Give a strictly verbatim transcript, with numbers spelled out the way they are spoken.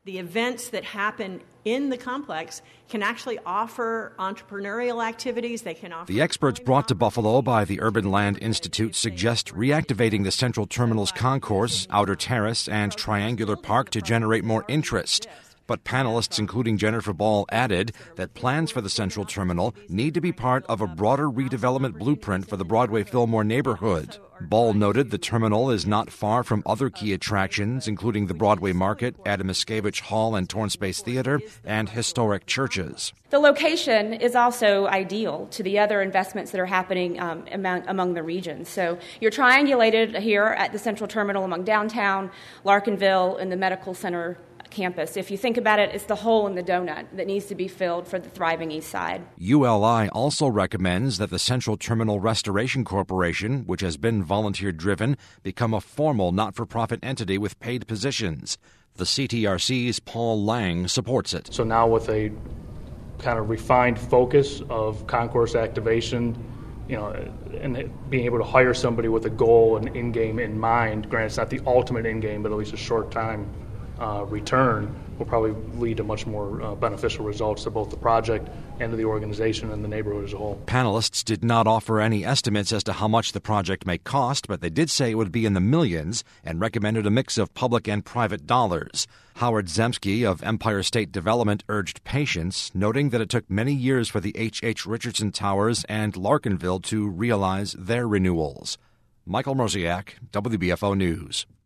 The events that happen in the complex can actually offer entrepreneurial activities. They can offer. The experts brought to Buffalo by the Urban Land Institute suggest reactivating the Central Terminal's concourse, outer terrace, and triangular park to generate more interest. But panelists, including Jennifer Ball, added that plans for the Central Terminal need to be part of a broader redevelopment blueprint for the Broadway-Fillmore neighborhood. Ball noted the terminal is not far from other key attractions, including the Broadway Market, Adam Miscavige Hall and Torn Space Theater, and historic churches. The location is also ideal to the other investments that are happening um, among, among the regions. So you're triangulated here at the Central Terminal among downtown, Larkinville, and the Medical Center campus. If you think about it, it's the hole in the donut that needs to be filled for the thriving East Side. U L I also recommends that the Central Terminal Restoration Corporation, which has been volunteer-driven, become a formal not-for-profit entity with paid positions. The C T R C's Paul Lang supports it. So now with a kind of refined focus of concourse activation, you know, and being able to hire somebody with a goal and end game in mind, granted it's not the ultimate end game, but at least a short time Uh, return will probably lead to much more uh, beneficial results to both the project and to the organization and the neighborhood as a whole. Panelists did not offer any estimates as to how much the project may cost, but they did say it would be in the millions and recommended a mix of public and private dollars. Howard Zemsky of Empire State Development urged patience, noting that it took many years for the H H. Richardson Towers and Larkinville to realize their renewals. Michael Mrozek, W B F O News.